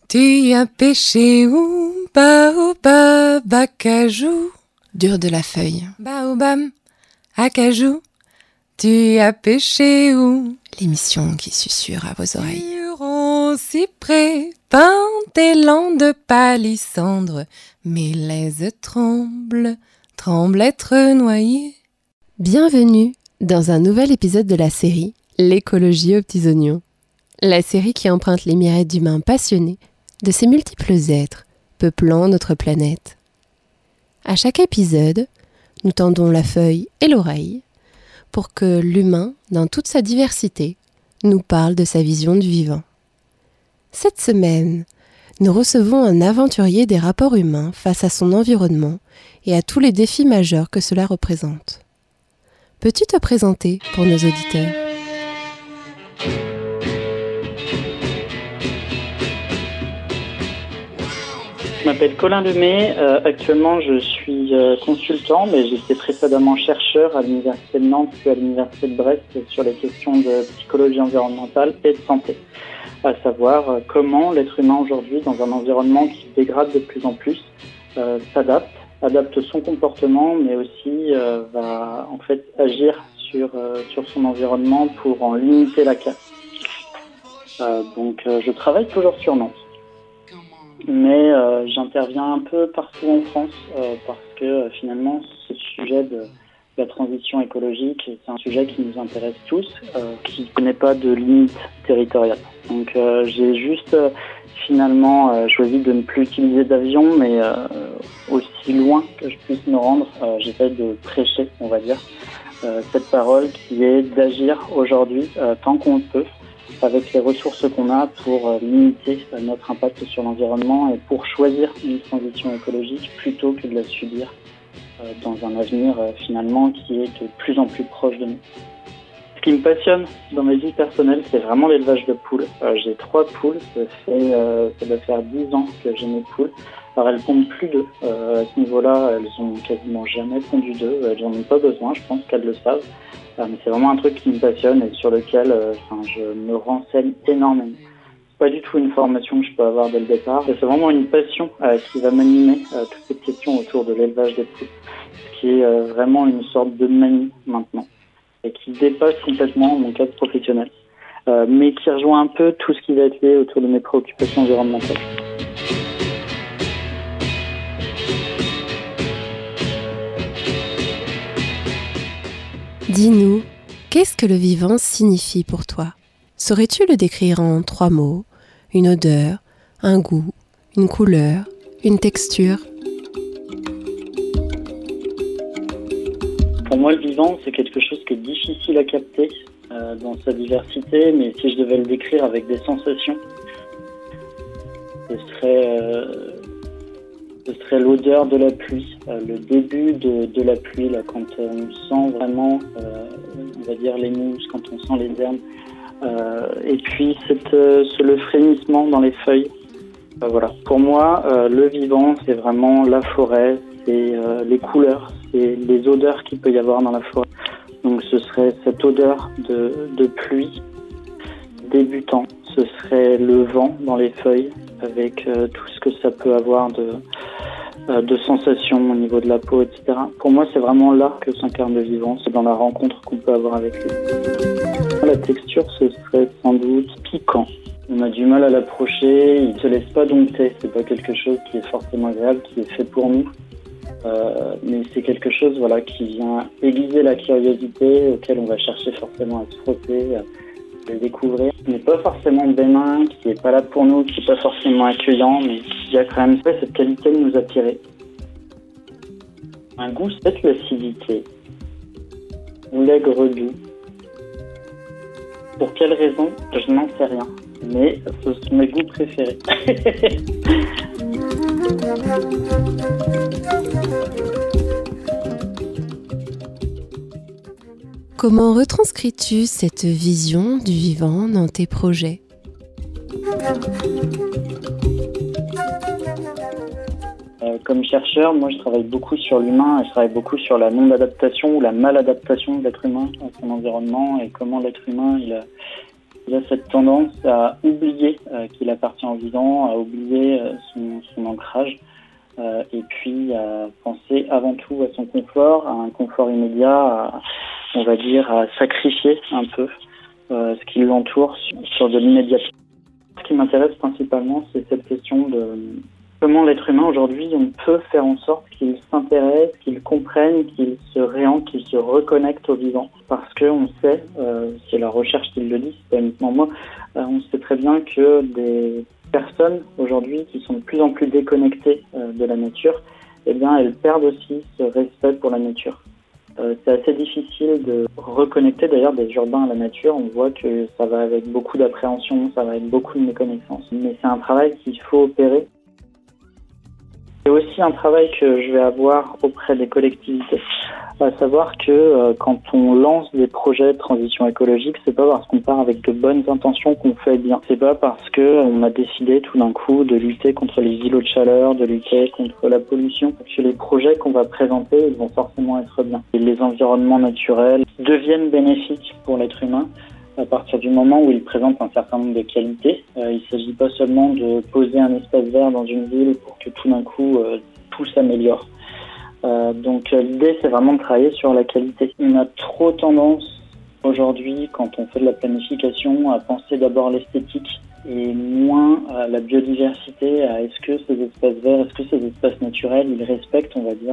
Tu as pêché où? Baobab, acajou. Dur de la feuille. Baobab, acajou. Tu as pêché où? L'émission qui susurre à vos oreilles. Huron, cyprès, pin, élan de palissandre. Mes laises tremblent être noyées. Bienvenue dans un nouvel épisode de la série L'écologie aux petits oignons. La série qui emprunte les mirettes d'humains passionnés de ces multiples êtres peuplant notre planète. À chaque épisode, nous tendons la feuille et l'oreille pour que l'humain, dans toute sa diversité, nous parle de sa vision du vivant. Cette semaine, nous recevons un aventurier des rapports humains face à son environnement et à tous les défis majeurs que cela représente. Peux-tu te présenter pour nos auditeurs ? Je m'appelle Colin Lemay, actuellement je suis consultant, mais j'étais précédemment chercheur à l'Université de Nantes et à l'Université de Brest sur les questions de psychologie environnementale et de santé, à savoir comment l'être humain aujourd'hui, dans un environnement qui se dégrade de plus en plus, adapte son comportement, mais aussi va en fait agir sur son environnement pour en limiter la casse. Donc je travaille toujours sur Nantes. Mais j'interviens un peu partout en France parce que finalement ce sujet de la transition écologique, c'est un sujet qui nous intéresse tous, qui ne connaît pas de limite territoriale. Donc j'ai juste finalement choisi de ne plus utiliser d'avion, mais aussi loin que je puisse me rendre, j'essaie de prêcher, on va dire, cette parole qui est d'agir aujourd'hui tant qu'on le peut, avec les ressources qu'on a pour limiter notre impact sur l'environnement et pour choisir une transition écologique plutôt que de la subir dans un avenir finalement qui est de plus en plus proche de nous. Ce qui me passionne dans ma vie personnelle, c'est vraiment l'élevage de poules. J'ai 3 poules, ça doit faire 10 ans que j'ai mes poules. Alors elles pondent plus d'œufs. À ce niveau-là, elles ont quasiment jamais pondu d'œufs. Elles n'en ont pas besoin, je pense qu'elles le savent. Mais c'est vraiment un truc qui me passionne et sur lequel je me renseigne énormément. C'est pas du tout une formation que je peux avoir dès le départ. C'est vraiment une passion qui va m'animer toutes ces questions autour de l'élevage des poules. Ce qui est vraiment une sorte de manie maintenant et qui dépasse complètement mon cadre professionnel. Mais qui rejoint un peu tout ce qui va être lié autour de mes préoccupations environnementales. Dis-nous, qu'est-ce que le vivant signifie pour toi ? Saurais-tu le décrire en 3 mots ? Une odeur, un goût, une couleur, une texture ? Pour moi, le vivant, c'est quelque chose qui est difficile à capter dans sa diversité, mais si je devais le décrire avec des sensations, ce serait l'odeur de la pluie, le début de la pluie, là, quand on sent vraiment, on va dire, les mousses, quand on sent les herbes, et puis le frémissement dans les feuilles. Voilà. Pour moi, le vivant, c'est vraiment la forêt, c'est les couleurs, c'est les odeurs qu'il peut y avoir dans la forêt. Donc ce serait cette odeur de pluie débutant, ce serait le vent dans les feuilles, avec tout ce que ça peut avoir de sensations au niveau de la peau, etc. Pour moi, c'est vraiment là que s'incarne le vivant, c'est dans la rencontre qu'on peut avoir avec lui. La texture, ce serait sans doute piquant. On a du mal à l'approcher, il ne se laisse pas dompter, c'est pas quelque chose qui est forcément agréable, qui est fait pour nous. Mais c'est quelque chose qui vient aiguiser la curiosité, auquel on va chercher forcément à se frotter, à le découvrir. Il n'est pas forcément bénin, qui n'est pas là pour nous, qui n'est pas forcément accueillant, mais qui a quand même cette qualité de nous attirer. Un goût, c'est peut-être l'acidité, ou l'aigre-doux. Pour quelle raison, je n'en sais rien, mais ce sont mes goûts préférés. Comment retranscris-tu cette vision du vivant dans tes projets ? Comme chercheur, moi je travaille beaucoup sur l'humain et je travaille beaucoup sur la non-adaptation ou la maladaptation de l'être humain à son environnement et comment l'être humain Il a cette tendance à oublier qu'il appartient au vivant, à oublier son ancrage, et puis à penser avant tout à son confort, à un confort immédiat, on va dire à sacrifier un peu ce qui l'entoure sur de l'immédiateté. Ce qui m'intéresse principalement, c'est cette question de comment l'être humain aujourd'hui, on peut faire en sorte qu'il s'intéresse, qu'il comprenne, qu'il se réancre, qu'il se reconnecte au vivant. Parce qu'on sait, c'est la recherche qui le dit, c'est pas uniquement moi, on sait très bien que des personnes aujourd'hui qui sont de plus en plus déconnectées de la nature, eh bien elles perdent aussi ce respect pour la nature. C'est assez difficile de reconnecter d'ailleurs des urbains à la nature. On voit que ça va avec beaucoup d'appréhension, ça va avec beaucoup de méconnaissance. Mais c'est un travail qu'il faut opérer. C'est aussi un travail que je vais avoir auprès des collectivités, à savoir que quand on lance des projets de transition écologique, c'est pas parce qu'on part avec de bonnes intentions qu'on fait bien. C'est pas parce que on a décidé tout d'un coup de lutter contre les îlots de chaleur, de lutter contre la pollution, que les projets qu'on va présenter, ils vont forcément être bien. Et les environnements naturels deviennent bénéfiques pour l'être humain à partir du moment où ils présentent un certain nombre de qualités. Il ne s'agit pas seulement de poser un espace vert dans une ville pour que tout d'un coup tout s'améliore. Donc l'idée, c'est vraiment de travailler sur la qualité. On a trop tendance aujourd'hui, quand on fait de la planification, à penser d'abord l'esthétique et moins à la biodiversité, à est-ce que ces espaces verts, est-ce que ces espaces naturels, ils respectent, on va dire,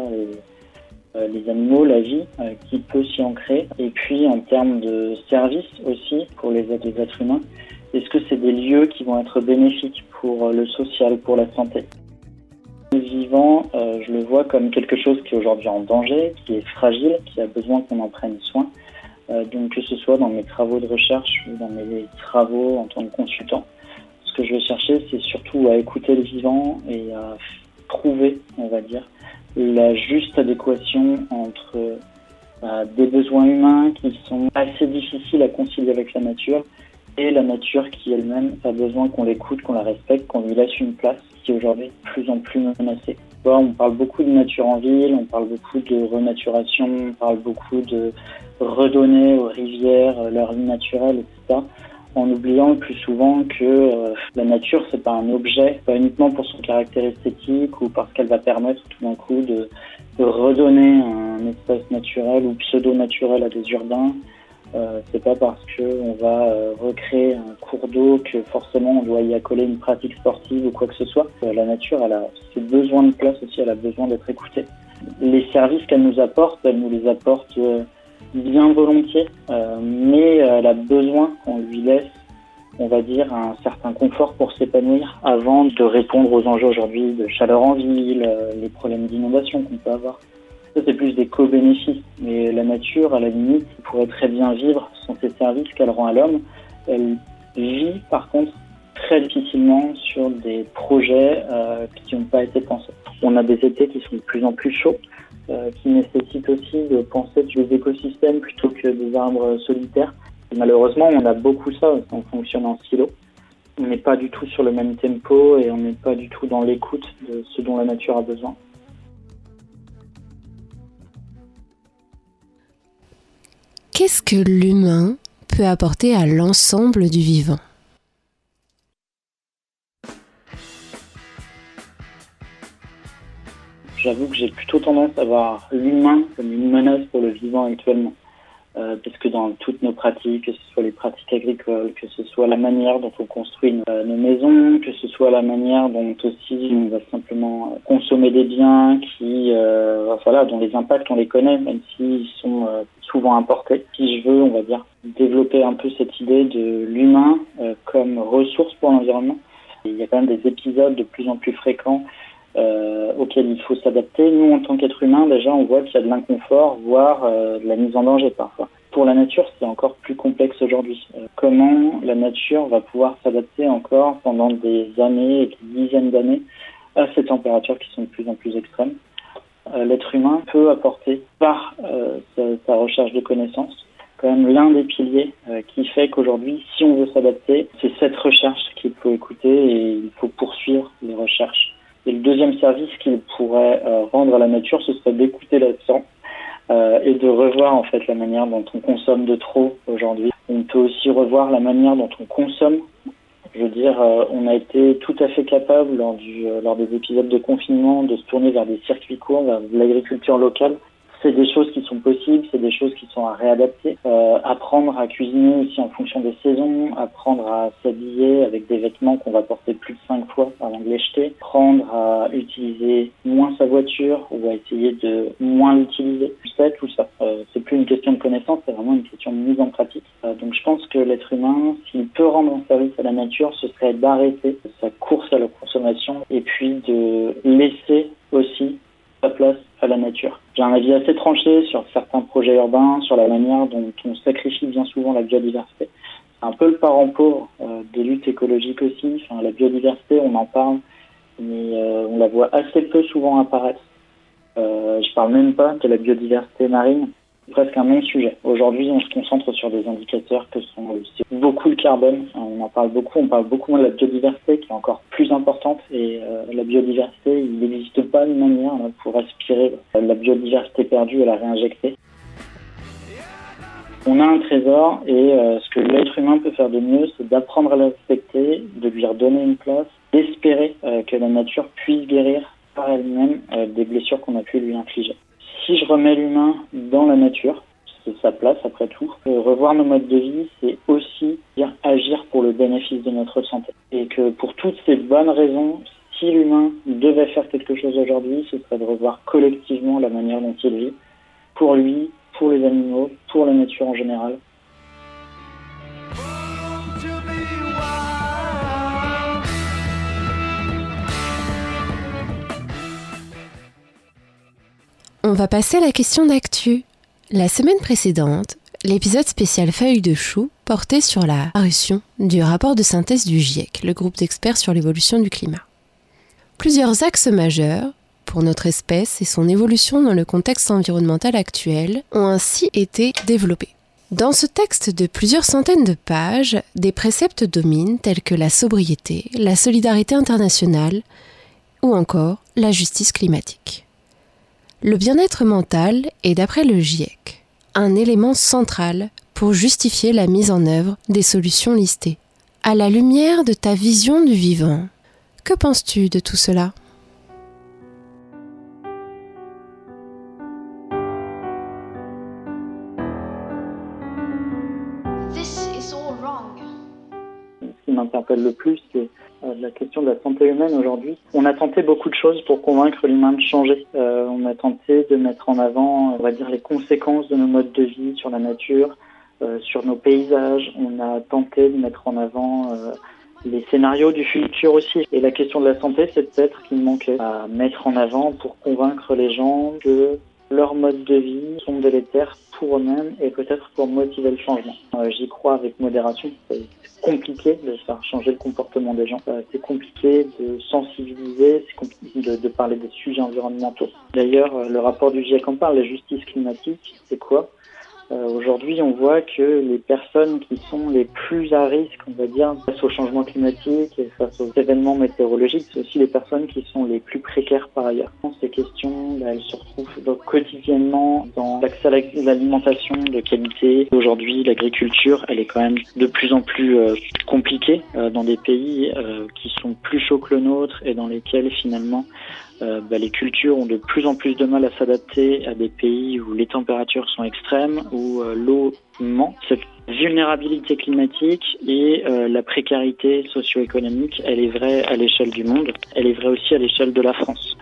les animaux, la vie qui peut s'y ancrer. Et puis en termes de services aussi pour les êtres humains, est-ce que c'est des lieux qui vont être bénéfiques pour le social, pour la santé? Le vivant, je le vois comme quelque chose qui est aujourd'hui en danger, qui est fragile, qui a besoin qu'on en prenne soin. Donc que ce soit dans mes travaux de recherche ou dans mes travaux en tant que consultant, ce que je vais chercher, c'est surtout à écouter le vivant et à trouver, on va dire, la juste adéquation entre des besoins humains qui sont assez difficiles à concilier avec la nature et la nature qui elle-même a besoin qu'on l'écoute, qu'on la respecte, qu'on lui laisse une place qui est aujourd'hui de plus en plus menacée. On parle beaucoup de nature en ville, on parle beaucoup de renaturation, on parle beaucoup de redonner aux rivières leur vie naturelle, etc. En oubliant le plus souvent que la nature, c'est pas un objet, pas uniquement pour son caractère esthétique ou parce qu'elle va permettre tout d'un coup de redonner un espace naturel ou pseudo-naturel à des urbains. C'est pas parce qu'on va recréer un cours d'eau que forcément on doit y accoler une pratique sportive ou quoi que ce soit. La nature, elle a ses besoins de place aussi, elle a besoin d'être écoutée. Les services qu'elle nous apporte, elle nous les apporte bien volontiers, mais elle a besoin qu'on lui laisse, on va dire, un certain confort pour s'épanouir avant de répondre aux enjeux aujourd'hui de chaleur en ville, les problèmes d'inondation qu'on peut avoir. Ça, c'est plus des co-bénéfices, mais la nature, à la limite, pourrait très bien vivre sans ces services qu'elle rend à l'homme. Elle vit, par contre, très difficilement sur des projets qui n'ont pas été pensés. On a des étés qui sont de plus en plus chauds, qui nécessitent aussi de penser sur des écosystèmes plutôt que des arbres solitaires. Et malheureusement, on a beaucoup ça, on fonctionne en silo. On n'est pas du tout sur le même tempo et on n'est pas du tout dans l'écoute de ce dont la nature a besoin. Qu'est-ce que l'humain peut apporter à l'ensemble du vivant ? J'avoue que j'ai plutôt tendance à voir l'humain comme une menace pour le vivant actuellement. Parce que dans toutes nos pratiques, que ce soit les pratiques agricoles, que ce soit la manière dont on construit nos maisons, que ce soit la manière dont aussi on va simplement consommer des biens dont les impacts on les connaît, même s'ils sont souvent importés. Si je veux, on va dire, développer un peu cette idée de l'humain comme ressource pour l'environnement. Il y a quand même des épisodes de plus en plus fréquents auxquels il faut s'adapter. Nous, en tant qu'être humain, déjà, on voit qu'il y a de l'inconfort, voire de la mise en danger parfois. Pour la nature, c'est encore plus complexe aujourd'hui. Comment la nature va pouvoir s'adapter encore pendant des années et des dizaines d'années à ces températures qui sont de plus en plus extrêmes? L'être humain peut apporter par sa recherche de connaissances quand même l'un des piliers qui fait qu'aujourd'hui, si on veut s'adapter, c'est cette recherche qu'il faut écouter et il faut poursuivre les recherches. Et le deuxième service qu'il pourrait rendre à la nature, ce serait d'écouter là-dedans, et de revoir en fait la manière dont on consomme de trop aujourd'hui. On peut aussi revoir la manière dont on consomme. Je veux dire, on a été tout à fait capable lors des épisodes de confinement de se tourner vers des circuits courts, vers de l'agriculture locale. C'est des choses qui sont possibles, c'est des choses qui sont à réadapter. Apprendre à cuisiner aussi en fonction des saisons, apprendre à s'habiller avec des vêtements qu'on va porter plus de 5 fois avant de les jeter, apprendre à utiliser moins sa voiture ou à essayer de moins l'utiliser. Tout ça. C'est plus une question de connaissance, c'est vraiment une question de mise en pratique. Donc je pense que l'être humain, s'il peut rendre un service à la nature, ce serait d'arrêter sa course à la consommation et puis de laisser aussi sa place à la nature. J'ai un avis assez tranché sur certains projets urbains, sur la manière dont on sacrifie bien souvent la biodiversité. C'est un peu le parent pauvre des luttes écologiques aussi. Enfin, la biodiversité, on en parle, mais on la voit assez peu souvent apparaître. Je parle même pas de la biodiversité marine. C'est presque un non-sujet. Aujourd'hui, on se concentre sur des indicateurs que sont aussi beaucoup le carbone. On en parle beaucoup. On parle beaucoup moins de la biodiversité qui est encore plus importante. Et la biodiversité, il n'existe pas une manière pour aspirer la biodiversité perdue et la réinjecter. On a un trésor et ce que l'être humain peut faire de mieux, c'est d'apprendre à le respecter, de lui redonner une place, d'espérer que la nature puisse guérir par elle-même des blessures qu'on a pu lui infliger. Si je remets l'humain dans la nature, c'est sa place après tout. Revoir nos modes de vie, c'est aussi agir pour le bénéfice de notre santé. Et que pour toutes ces bonnes raisons, si l'humain devait faire quelque chose aujourd'hui, ce serait de revoir collectivement la manière dont il vit, pour lui, pour les animaux, pour la nature en général. On va passer à la question d'actu. La semaine précédente, l'épisode spécial Feuilles de chou portait sur la parution du rapport de synthèse du GIEC, le groupe d'experts sur l'évolution du climat. Plusieurs axes majeurs pour notre espèce et son évolution dans le contexte environnemental actuel ont ainsi été développés. Dans ce texte de plusieurs centaines de pages, des préceptes dominent tels que la sobriété, la solidarité internationale ou encore la justice climatique. Le bien-être mental est, d'après le GIEC, un élément central pour justifier la mise en œuvre des solutions listées. À la lumière de ta vision du vivant, que penses-tu de tout cela ? Ce qui m'interpelle le plus, c'est la question de la santé humaine aujourd'hui. On a tenté beaucoup de choses pour convaincre l'humain de changer. On a tenté de mettre en avant, on va dire, les conséquences de nos modes de vie sur la nature, sur nos paysages. On a tenté de mettre en avant les scénarios du futur aussi. Et la question de la santé, c'est peut-être qu'il manquait à mettre en avant pour convaincre les gens que leurs modes de vie sont délétères pour eux-mêmes et peut-être pour motiver le changement. J'y crois avec modération. C'est compliqué de faire changer le comportement des gens. C'est compliqué de sensibiliser, c'est compliqué de parler des sujets environnementaux. D'ailleurs, le rapport du GIEC en parle, la justice climatique, c'est quoi ? Aujourd'hui, on voit que les personnes qui sont les plus à risque, on va dire, face au changement climatique et face aux événements météorologiques, c'est aussi les personnes qui sont les plus précaires par ailleurs. Ces questions, elles se retrouvent donc quotidiennement dans l'accès à l'alimentation de qualité. Aujourd'hui, l'agriculture, elle est quand même de plus en plus compliquée dans des pays qui sont plus chauds que le nôtre et dans lesquels finalement les cultures ont de plus en plus de mal à s'adapter à des pays où les températures sont extrêmes, où l'eau ment. Cette vulnérabilité climatique et la précarité socio-économique, elle est vraie à l'échelle du monde, elle est vraie aussi à l'échelle de la France.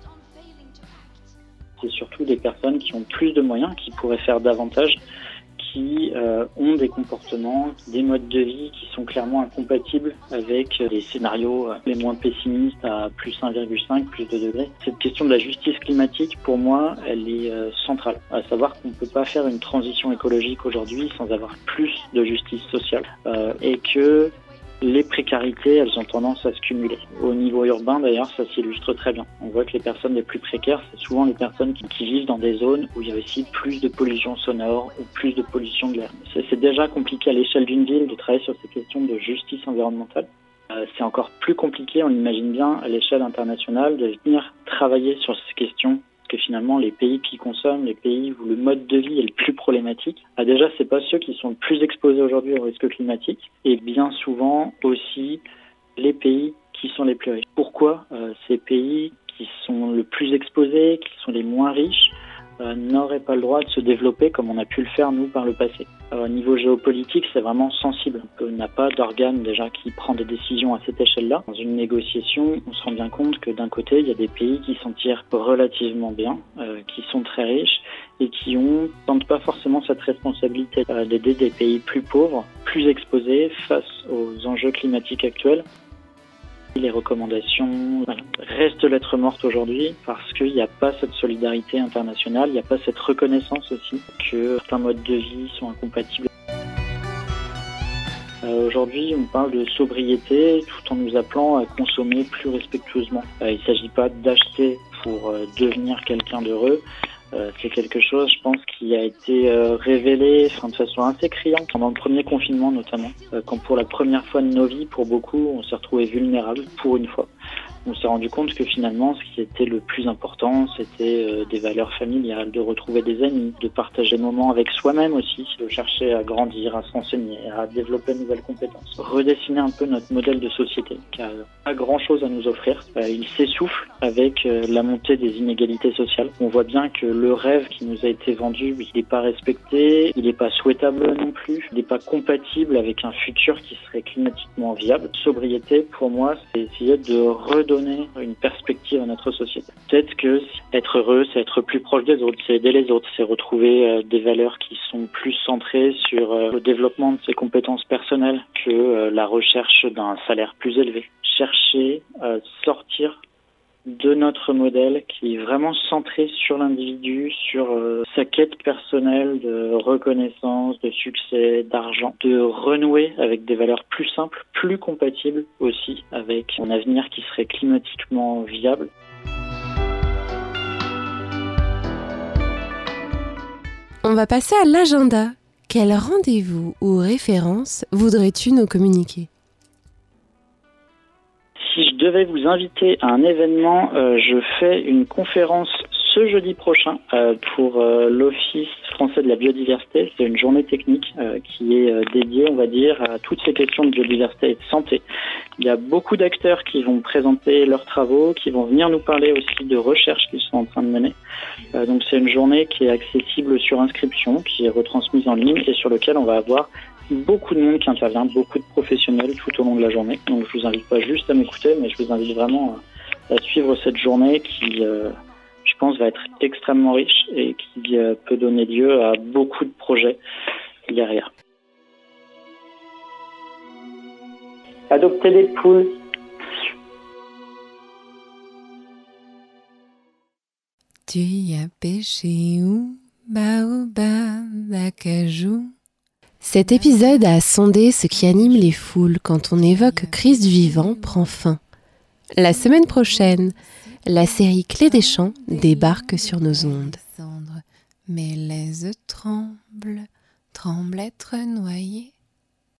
C'est surtout des personnes qui ont plus de moyens, qui pourraient faire davantage, qui ont des comportements, des modes de vie qui sont clairement incompatibles avec les scénarios les moins pessimistes à plus 1,5, plus 2 degrés. Cette question de la justice climatique, pour moi, elle est centrale. À savoir qu'on ne peut pas faire une transition écologique aujourd'hui sans avoir plus de justice sociale. Et que les précarités, elles ont tendance à se cumuler. Au niveau urbain, d'ailleurs, ça s'illustre très bien. On voit que les personnes les plus précaires, c'est souvent les personnes qui vivent dans des zones où il y a aussi plus de pollution sonore ou plus de pollution de l'air. C'est déjà compliqué à l'échelle d'une ville de travailler sur ces questions de justice environnementale. C'est encore plus compliqué, on l'imagine bien, à l'échelle internationale, de venir travailler sur ces questions que finalement les pays qui consomment, les pays où le mode de vie est le plus problématique, déjà c'est pas ceux qui sont le plus exposés aujourd'hui au risque climatique, et bien souvent aussi les pays qui sont les plus riches. Pourquoi ces pays qui sont le plus exposés, qui sont les moins riches, n'auraient pas le droit de se développer comme on a pu le faire nous par le passé. Au niveau géopolitique, c'est vraiment sensible. On n'a pas d'organe déjà qui prend des décisions à cette échelle-là. Dans une négociation, on se rend bien compte que d'un côté, il y a des pays qui s'en tirent relativement bien, qui sont très riches et qui tentent pas forcément cette responsabilité d'aider des pays plus pauvres, plus exposés face aux enjeux climatiques actuels. Les recommandations restent lettres mortes aujourd'hui parce qu'il n'y a pas cette solidarité internationale, il n'y a pas cette reconnaissance aussi que certains modes de vie sont incompatibles. Aujourd'hui, on parle de sobriété tout en nous appelant à consommer plus respectueusement. Il ne s'agit pas d'acheter pour devenir quelqu'un d'heureux. C'est quelque chose, je pense, qui a été révélé de façon assez criante pendant le premier confinement notamment, quand pour la première fois de nos vies, pour beaucoup, on s'est retrouvés vulnérables pour une fois. On s'est rendu compte que finalement, ce qui était le plus important, c'était des valeurs familiales, de retrouver des amis, de partager des moments avec soi-même aussi, de chercher à grandir, à s'enseigner, à développer de nouvelles compétences. Redessiner un peu notre modèle de société, qui a pas grand-chose à nous offrir. Il s'essouffle avec la montée des inégalités sociales. On voit bien que le rêve qui nous a été vendu, il n'est pas respecté, il n'est pas souhaitable non plus, il n'est pas compatible avec un futur qui serait climatiquement viable. Sobriété, pour moi, c'est essayer de redonner une perspective à notre société. Peut-être que être heureux, c'est être plus proche des autres, c'est aider les autres, c'est retrouver des valeurs qui sont plus centrées sur le développement de ses compétences personnelles que la recherche d'un salaire plus élevé. Chercher à sortir de notre modèle qui est vraiment centré sur l'individu, sur sa quête personnelle de reconnaissance, de succès, d'argent, de renouer avec des valeurs plus simples, plus compatibles aussi avec un avenir qui serait climatiquement viable. On va passer à l'agenda. Quel rendez-vous ou référence voudrais-tu nous communiquer ? Si je devais vous inviter à un événement, je fais une conférence ce jeudi prochain pour l'Office français de la biodiversité. C'est une journée technique qui est dédiée, on va dire, à toutes ces questions de biodiversité et de santé. Il y a beaucoup d'acteurs qui vont présenter leurs travaux, qui vont venir nous parler aussi de recherches qu'ils sont en train de mener. Donc c'est une journée qui est accessible sur inscription, qui est retransmise en ligne et sur laquelle on va avoir beaucoup de monde qui intervient, beaucoup de professionnels tout au long de la journée. Donc je vous invite pas juste à m'écouter, mais je vous invite vraiment à suivre cette journée qui, je pense, va être extrêmement riche et qui peut donner lieu à beaucoup de projets derrière. Adopter des poules. Tu y as pêché où? Baobab, acajou. Cet épisode a sondé ce qui anime les foules quand on évoque crise du vivant prend fin. La semaine prochaine, la série Clé des champs débarque sur nos ondes. Mes lèzes tremblent, tremblent être noyées.